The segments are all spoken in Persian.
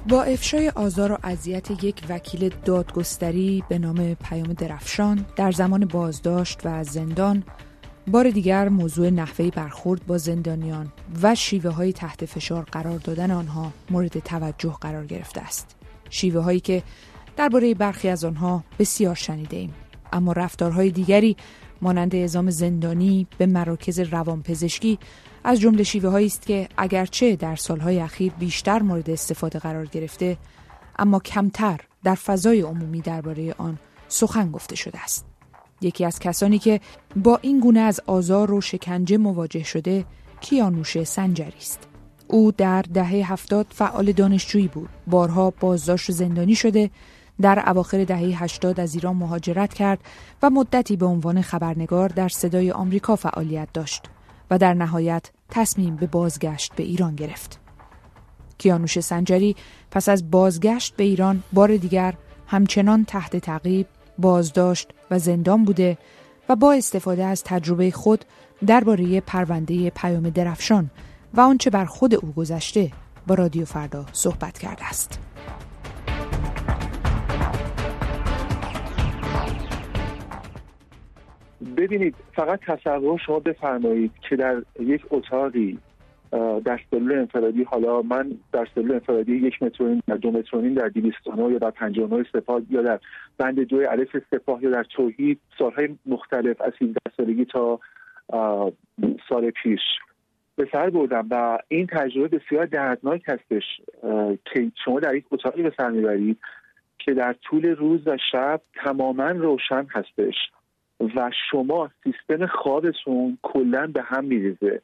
با افشای آزار و اذیت یک وکیل دادگستری به نام پیام درفشان در زمان بازداشت و زندان، بار دیگر موضوع نحوه برخورد با زندانیان و شیوه‌های تحت فشار قرار دادن آنها مورد توجه قرار گرفته است. شیوه‌هایی که درباره برخی از آنها بسیار شنیده‌ایم، اما رفتارهای دیگری مانند اعزام زندانی به مراکز روانپزشکی از جمله شیوه‌هایی است که اگرچه در سالهای اخیر بیشتر مورد استفاده قرار گرفته، اما کمتر در فضای عمومی درباره آن سخن گفته شده است. یکی از کسانی که با این گونه از آزار و شکنجه مواجه شده، کیانوش سنجری است. او در دهه 70 فعال دانشجویی بود. بارها بازداشت و زندانی شده، در اواخر دهه 80 از ایران مهاجرت کرد و مدتی به عنوان خبرنگار در صدای آمریکا فعالیت داشت و در نهایت تصمیم به بازگشت به ایران گرفت. کیانوش سنجری پس از بازگشت به ایران بار دیگر همچنان تحت تعقیب، بازداشت و زندان بوده و با استفاده از تجربه خود درباره پرونده پیام درفشان و آنچه بر خود او گذشته با رادیو فردا صحبت کرده است. ببینید، فقط تصور شما بفرمایید که در یک اتاقی در سلول انفرادی، حالا من در سلول انفرادی 1 متر و نیم در 2 متر و نیم در 209 یا در 59 سپاه یا در بند 2 الف سپاه یا در توحید سالهای مختلف از 17 سالگی تا سال پیش به سر بردم و این تجربه بسیار دردناک هستش که شما در یک اتاقی به سر میبرید که در طول روز و شب تماما روشن هستش و شما سیستم خوابتون کلا به هم میریزه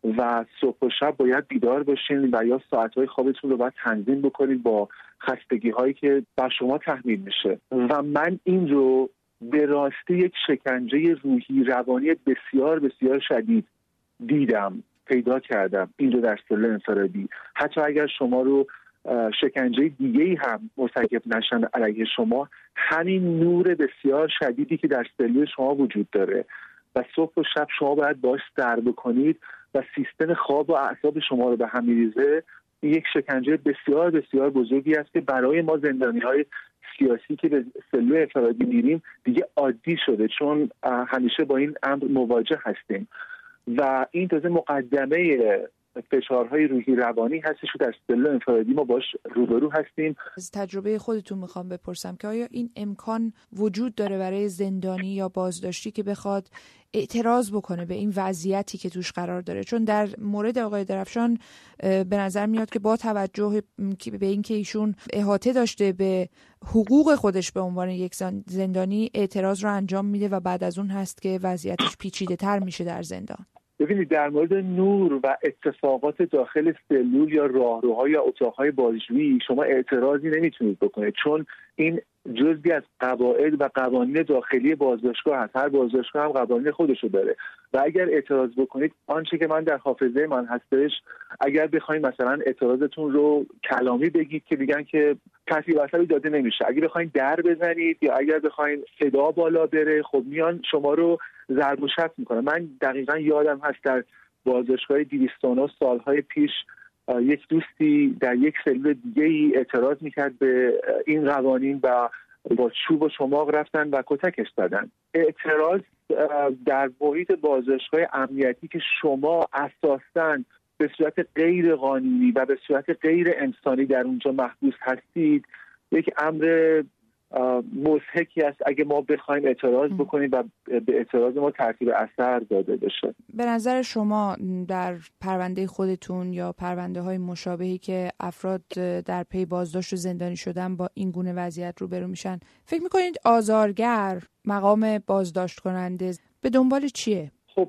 و صبح و شب باید بیدار باشین و یا ساعتهای خوابتون رو باید تنظیم بکنید با خستگی هایی که بر شما تحمیل میشه. و من این رو به راستی یک شکنجه روحی روانی بسیار بسیار شدید دیدم، پیدا کردم این رو در سلول انفرادی. حتی اگر شما رو شکنجه دیگه‌ای هم مرتکب نشن علیه شما، همین نور بسیار شدیدی که در سلول شما وجود داره و صبح و شب شما باید باش سر بکنید و سیستم خواب و اعصاب شما رو به هم میریزه، یک شکنجه بسیار بسیار بزرگی است که برای ما زندانی‌های سیاسی که به سلول انفرادی میریم دیگه عادی شده، چون همیشه با این امر مواجه هستیم و این تازه مقدمه فشارهای روحی روانی هستش که در سلول انفرادی ما باش روبرو هستیم. از تجربه خودتون میخوام بپرسم که آیا این امکان وجود داره برای زندانی یا بازداشتی که بخواد اعتراض بکنه به این وضعیتی که توش قرار داره؟ چون در مورد آقای درفشان به نظر میاد که با توجه به اینکه ایشون احاطه داشته به حقوق خودش به عنوان یک زندانی، اعتراض رو انجام میده و بعد از اون هست که وضعیتش پیچیده تر میشه در زندان. ببینید، در مورد نور و اتفاقات داخل سلول یا راهروها یا اتاقهای بازجویی شما اعتراضی نمیتونید بکنید، چون این جزئی از قواعد و قوانین داخلی بازداشتگاه هست. هر بازداشتگاه هم قوانین خودشو داره و اگر اعتراض بکنید، آنچه که من در حافظه من هستش، اگر بخواید مثلا اعتراضتون رو کلامی بگید که میگن که کسی واسه داده نمیشه، اگر بخواید در بزنید یا اگر بخواید صدا بالا بره، خب میان شما رو ضرب و شتم میکنن. من دقیقاً یادم هست در بازداشتگاه 209 سالهای پیش یک دوستی در یک سلول دیگه ای اعتراض میکرد به این قوانین و با چوب و چماق رفتن و کتکش زدن. اعتراض در محیط بازداشتگاه امنیتی که شما اساساً به صورت غیر قانونی و به صورت غیر انسانی در اونجا محبوس هستید، یک امر مضحکی است اگه ما بخوایم اعتراض بکنیم و به اعتراض ما ترتیب اثر داده بشه. به نظر شما در پرونده خودتون یا پرونده های مشابهی که افراد در پی بازداشت و زندانی شدن با این گونه وضعیت روبرو میشن، فکر میکنید آزارگر مقام بازداشت کننده به دنبال چیه؟ خب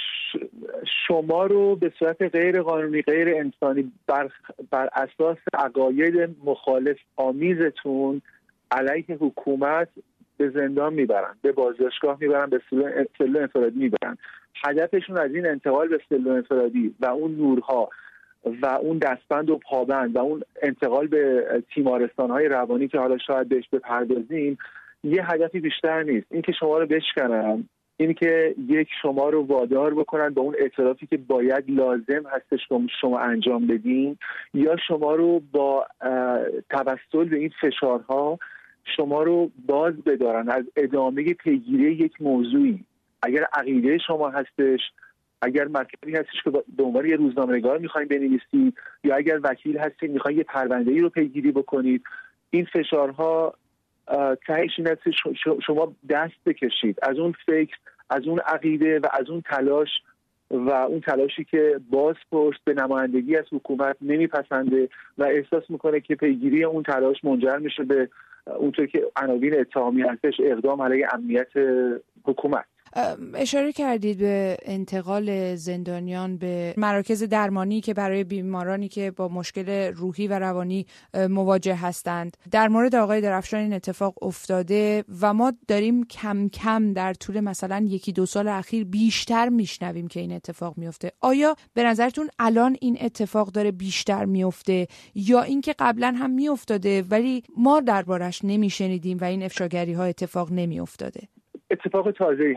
شما رو به صورت غیر قانونی، غیر انسانی بر اساس عقاید مخالف آمیزتون علیه حکومت به زندان میبرن، به بازداشتگاه میبرن، به سلول انفرادی میبرن. هدفشون از این انتقال به سلول انفرادی و اون نورها و اون دستبند و پابند و اون انتقال به تیمارستان‌های روانی که حالا شاید بهش بپردازیم، یه هدفی بیشتر نیست. این که شما رو بشکنن این که یک شما رو وادار بکنن به اون اعترافی که باید لازم هستش که شما انجام بدین، یا شما رو با توسل به این فشارها شما رو باز بدارن از ادامه پیگیری یک موضوعی. اگر عقیده شما هستش، اگر مطلبی هستش که به عنوان یه روزنامه‌نگار میخواین بنویسید، یا اگر وکیل هستید میخواین یه پرونده‌ای رو پیگیری بکنید، این فشارها تهش این هست شما دست بکشید از اون فکر، از اون عقیده و از اون تلاش، و اون تلاشی که بازپرس به نمایندگی از حکومت نمیپسنده و احساس میکنه که پیگیری اون تلاش منجر میشه به اونطور که عناوین اتهامی هستش اقدام علیه امنیت حکومت. اشاره کردید به انتقال زندانیان به مراکز درمانی که برای بیمارانی که با مشکل روحی و روانی مواجه هستند. در مورد آقای درفشان این اتفاق افتاده و ما داریم کم کم در طول مثلا 1-2 سال اخیر بیشتر میشنویم که این اتفاق میفته. آیا به نظرتون الان این اتفاق داره بیشتر میفته یا اینکه قبلا هم میافتاده ولی ما دربارش نمیشنیدیم و این افشاگری ها اتفاق نمیافتاده؟ اتفاق تازه‌ای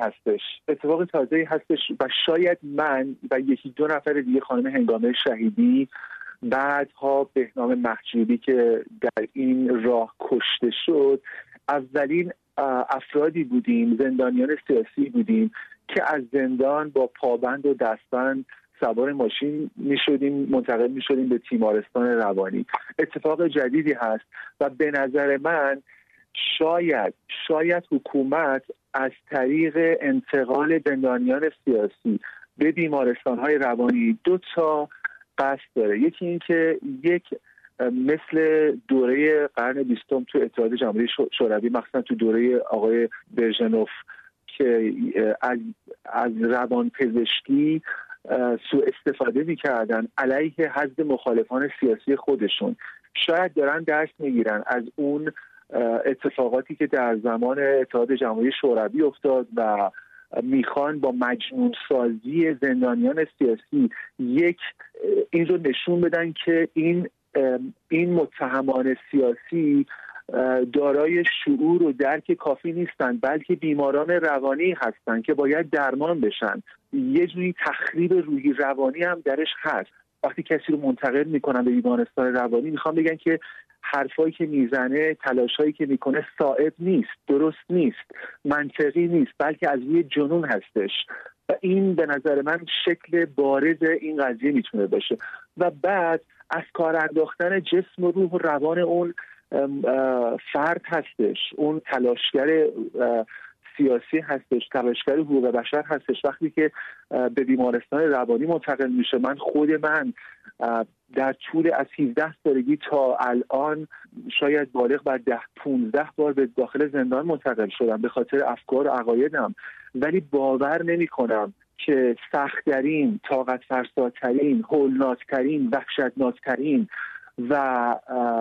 هستش و شاید من و 1-2 نفر دیگه، خانم هنگامه شهیدی، بعدها بهنام محجوبی که در این راه کشته شد، اولین افرادی بودیم، زندانیان سیاسی بودیم که از زندان با پابند و دستبند سوار ماشین منتقل می‌شدیم به تیمارستان روانی. اتفاق جدیدی هست و به نظر من شاید حکومت از طریق انتقال زندانیان سیاسی به بیمارستان‌های روانی 2 تا قصد داره. یکی این که مثل دوره قرن 20 تو اتحاد جماهیر شوروی، مخصوصا تو دوره آقای برژنوف که از روان پزشکی سوء استفاده می‌کردن علیه حزب مخالفان سیاسی خودشون، شاید دارن درس میگیرن از اون اتفاقاتی که در زمان اتحاد جماهیر شوروی افتاد و میخوان با مجنون سازی زندانیان سیاسی این رو نشون بدن که این متهمان سیاسی دارای شعور و درک کافی نیستن، بلکه بیماران روانی هستن که باید درمان بشن. یه جوری تخریب روحی روانی هم درش هست. وقتی کسی رو منتقل میکنن به بیمارستان روانی، میخوام بگن که حرفایی که میزنه، تلاشایی که میکنه صائب نیست، درست نیست، منطقی نیست، بلکه از روی جنون هستش. و این به نظر من شکل بارز این قضیه میتونه باشه. و بعد از کار انداختن جسم و روح و روان اون فرد هستش، اون تلاشگر سیاسی هستش، تلاشگر حقوق بشر هستش. وقتی که به بیمارستان روانی منتقل میشه، خود من در طول از 17 سالگی تا الان شاید بالغ بر 10-15 بار به داخل زندان منتقل شدم به خاطر افکار و عقایدم، ولی باور نمی کنم که سخت‌ترین، طاقت فرساترین، هولناکترین، وحشتناکترین و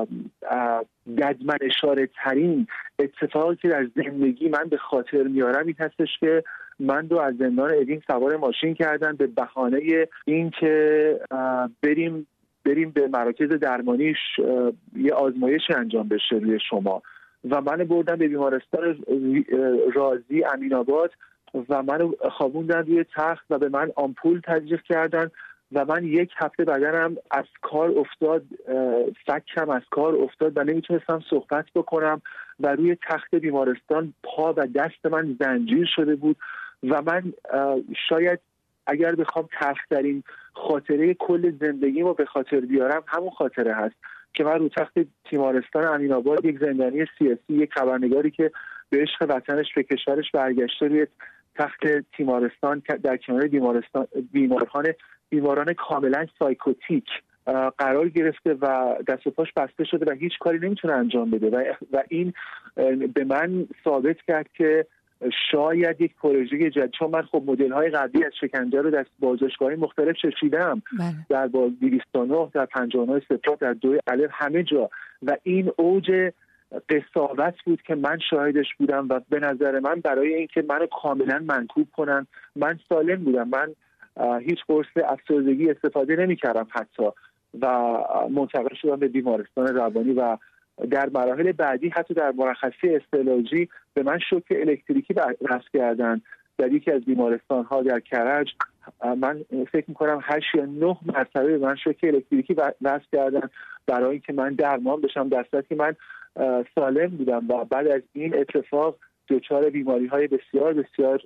ددمن اشاره ترین اتفاقی که در زندگی من به خاطر میارم این هستش که من رو از زندان ادین سوار ماشین کردن به بهانه این که بریم به مراکز درمانیش یه آزمایشی انجام بشه روی شما و من بردن به بیمارستان رازی امین‌آباد و من خوابوندن روی تخت و به من آمپول تزریق کردن و من 1 هفته بدنم از کار افتاد، فکم از کار افتاد و نمیتونستم صحبت بکنم و روی تخت بیمارستان پا و دست من زنجیر شده بود و من شاید اگر بخوام تلخ‌ترین خاطره کل زندگیمو به خاطر بیارم همون خاطره هست که من رو تخت تیمارستان امین‌آباد یک زندانی سیاسی، یک خبرنگاری که به عشق وطنش به کشورش برگشته روی تخت تیمارستان در کنار بیماران کاملا سایکوتیک قرار گرفته و دست و پاش بسته شده و هیچ کاری نمیتونه انجام بده و این به من ثابت کرد که شاید یک پروژه جدید، چون من خب مدل‌های قبلی از شکنجه رو در بازداشتگاه‌های مختلف چشیدم، در 209 در 59 سپاه در 2 الف همه جا، و این اوج قساوت بود که من شاهدش بودم و به نظر من برای اینکه منو کاملا منکوب کنن، من سالم بودم، من هیچ قرص افسردگی استفاده نمی‌کردم حتی و منتقل شدم به بیمارستان روانی و در مراحل بعدی حتی در مرخصی استعلاجی به من شوک الکتریکی وصل کردن در یکی از بیمارستان‌ها در کرج من فکر می‌کنم 8 یا 9 مرتبه من شوک الکتریکی وصل کردن برای اینکه من درمان بشم، در صورتی که من سالم بودم و بعد از این اتفاق دچار بیماری‌های بسیار بسیار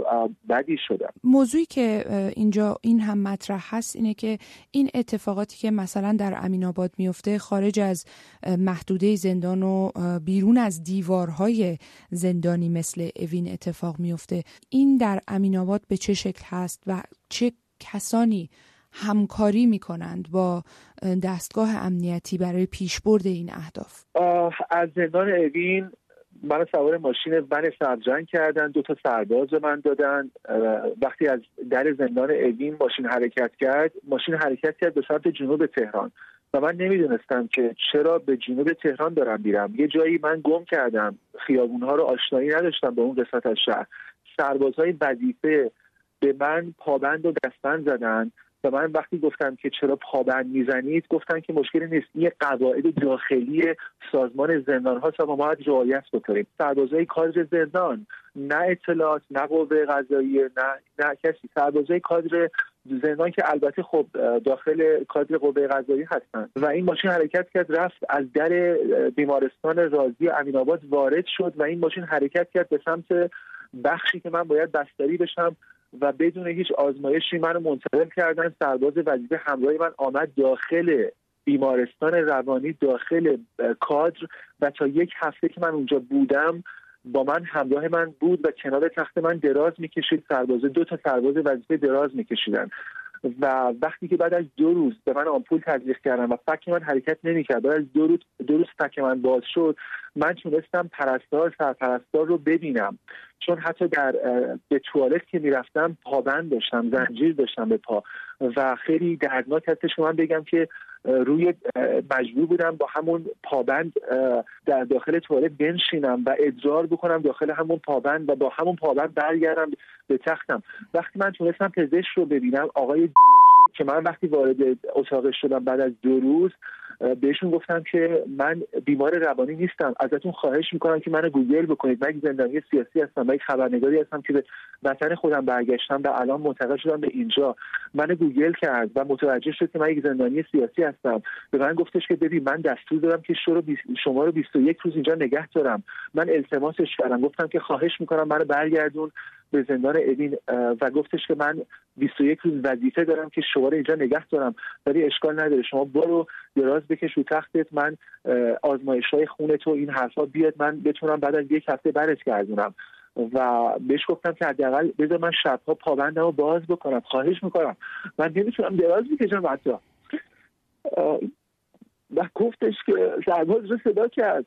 بدی شدم. موضوعی که اینجا این هم مطرح هست اینه که این اتفاقاتی که مثلا در امین‌آباد میفته خارج از محدوده زندان و بیرون از دیوارهای زندانی مثل اوین اتفاق میفته، این در امین‌آباد به چه شکل هست و چه کسانی همکاری میکنند با دستگاه امنیتی برای پیشبرد این اهداف؟ از زندان اوین من سوار ماشین ون سبزرنگ کردن، 2 سرباز به من دادن. وقتی از در زندان اوین ماشین حرکت کرد به سمت جنوب تهران و من نمیدونستم که چرا به جنوب تهران دارم میرم. یه جایی من گم کردم، خیابونها رو آشنایی نداشتم به اون قسمت از شهر. سربازهای وظیفه به من پابند و دستبند زدن و من وقتی گفتم که چرا پابند میزنید گفتن که مشکلی نیست، این قواعد داخلی سازمان زندان هاست و ما باید رعایت بکنیم. سربازای کادر زندان، نه اطلاعات، نه قوه قضاییه، نه کسی. سربازای کادر زندان که البته خب داخل کادر قوه قضاییه هستن و این ماشین حرکت کرد، رفت از در بیمارستان رازی امین‌آباد وارد شد و این ماشین حرکت کرد به سمت بخشی که من باید بستری بشم و بدون هیچ آزمایشی منو منتقل کردن. سرباز وظیفه همراه من آمد داخل بیمارستان روانی، داخل کادر و تا 1 هفته که من اونجا بودم با من همراه من بود و کنار تخت من دراز میکشید. 2 سرباز وظیفه دراز میکشیدن و وقتی که بعد از 2 روز به من آمپول تزریق کردن و فک من حرکت نمی‌کرد، بعد از 2 روز فک من باز شد، من تونستم سرپرستار رو ببینم، چون حتی به توالت که میرفتم پابند داشتم، زنجیر داشتم به پا و خیلی دردناک هستش که من بگم که روی مجبور بودم با همون پابند در داخل توالت بنشینم و ادرار بکنم داخل همون پابند و با همون پابند برگردم به تختم. وقتی من تونستم پزشک رو ببینم، آقای که من وقتی وارد اتاق شدم بعد از 2 روز بهشون گفتم که من بیمار روانی نیستم، ازتون خواهش میکنم که منو گوگل بکنید، من یک زندانی سیاسی هستم، من یک خبرنگاری هستم که به وطن خودم برگشتم و الان منتقل شدم به اینجا. منو گوگل کرد و متوجه شد که من یک زندانی سیاسی هستم. به من گفتش که ببین من دستور دارم که شما رو 21 روز اینجا نگه دارم. من التماسش کردم، گفتم که خواهش میکنم منو برگردون به زندان اوین و گفتش که من 21 روز وظیفه دارم که شما رو اینجا نگه دارم، ولی اشکال نداره، شما برو دراز بکش رو تختت، من آزمایش‌های خونت و این حرفا بیاد من بتونم بعد از 1 هفته برش گردونم. و بهش گفتم که حداقل بذار من شب‌ها پابندمو باز بکنم، خواهش میکنم، من نمیتونم دراز بکشم حتی. و گفتش که سرباز رو صدا کرد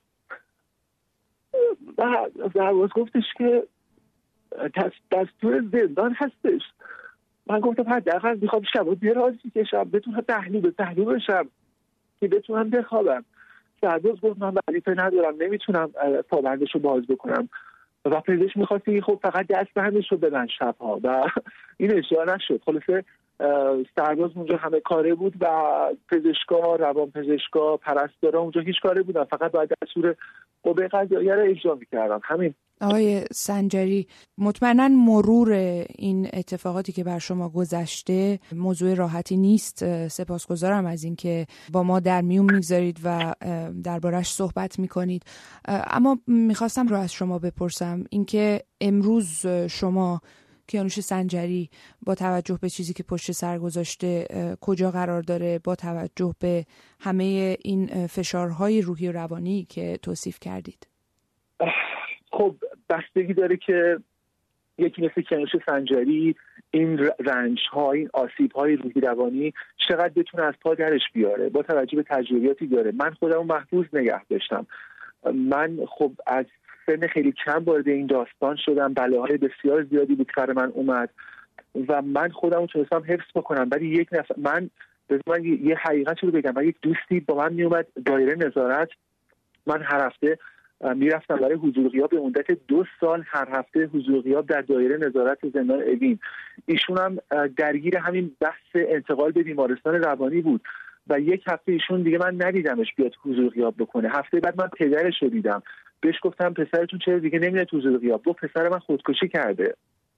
و سرباز گفتش که دستور زندان هستش. من گفتم حداقل میخوام شبا دراز بکشم، بتونم تحلیل بشم که بتونم بخوابم. سرباز گفت من وظیفه ندارم، نمیتونم پابندش رو باز بکنم و پزشک میخواستی خب فقط دستبندش رو بدن شبها و این اجرا نشد. خلاصه سرباز اونجا همه کاره بود و پزشکا، روانپزشکا، پرستارا اونجا هیچ کاره بودن، فقط باید دستور قوه قضاییه رو اجرا میکردن. همین. آقای سنجری، مطمئناً مرور این اتفاقاتی که بر شما گذشته موضوع راحتی نیست. سپاسگزارم از اینکه با ما در میون میگذارید و دربارش صحبت میکنید. اما میخواستم رو از شما بپرسم اینکه امروز شما کیانوش سنجری با توجه به چیزی که پشت سر گذاشته کجا قرار داره، با توجه به همه این فشارهای روحی و روانی که توصیف کردید؟ خب بستگی داره که یکی مثل کیانوش سنجری این رنج‌ها، این آسیب‌های روحی روانی چقدر بتونه از پا درش بیاره با توجه به تجربیاتی داره. من خودم محفوظ نگه داشتم. من خب از سن خیلی کم وارد این داستان شدم، بلاهای بسیار زیادی بود سر من اومد و من خودم تونستم حفظ بکنم. ولی یک نفر من یه حقیقت رو بگم، من یک دوستی با من میومد دایره نظارت، من هر هفته میرفتم برای حضور غیاب به مدت 2 سال، هر هفته حضور غیاب در دایره نظارت زندان اوین. ایشون هم درگیر همین بحث انتقال به بیمارستان روانی بود و 1 هفته ایشون دیگه من ندیدمش بیاد حضور غیاب بکنه. هفته بعد من پدرش رو دیدم، بهش گفتم پسرتون چرا دیگه نمیاد حضور غیاب؟ گفت پسر من خودکشی کرده.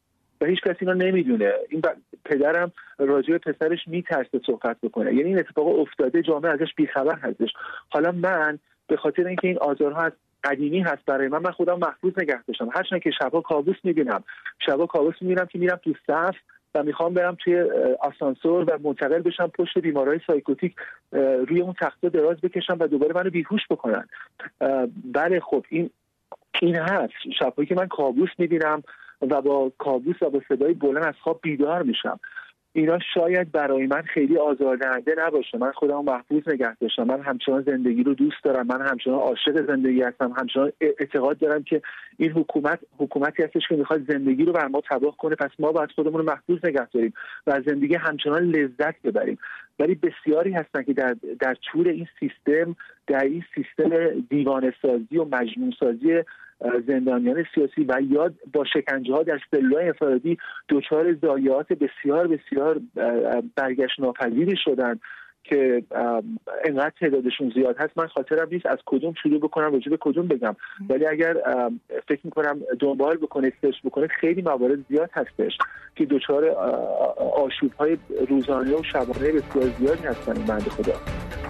و هیچ کسی اینو نمیدونه. این پدرم راجع به پسرش میترسه صحبت بکنه، یعنی این اتفاق افتاده، جامعه ازش بیخبر هستش. حالا من به خاطر اینکه این آزارها از قدیمی هست برای من خودم محفوظ نگه داشتم، هرچند که شبا کابوس میبینم که میرم تو صف و میخوام برم توی آسانسور و منتقل بشم پشت بیمارای سایکوتیک، روی اون تخته دراز بکشم و دوباره منو بیهوش بکنن. بله خب این هست، شبایی که من کابوس میبینم و با کابوس و با صدای بلند از خواب بیدار میشم. اینا شاید برای من خیلی آزاردهنده نباشه، من خودم محفوظ نگه داشتم، من همچنان زندگی رو دوست دارم، من همچنان عاشق زندگی هستم، همچنان اعتقاد دارم که این حکومتی هستش که میخواد زندگی رو بر ما تباه کنه، پس ما باید خودمون رو محفوظ نگه داریم و از زندگی همچنان لذت ببریم. ولی بسیاری هستن که در طول این سیستم دیوانه سازی و مجنون سازی زندانیان سیاسی و یا با شکنجه ها در سلول‌های انفرادی دچار ضایعات بسیار بسیار برگشت ناپذیری شدن که انقدر تعدادشون زیاد هست من خاطرم نیست از کدوم شروع بکنم راجع به کدوم بگم، ولی اگر فکر میکنم دنبال بکنه سرچ بکنه خیلی موارد زیاد هستش که دچار آشوب‌های روزانه و شبانه بسیار زیادی هستن این بنده خدا.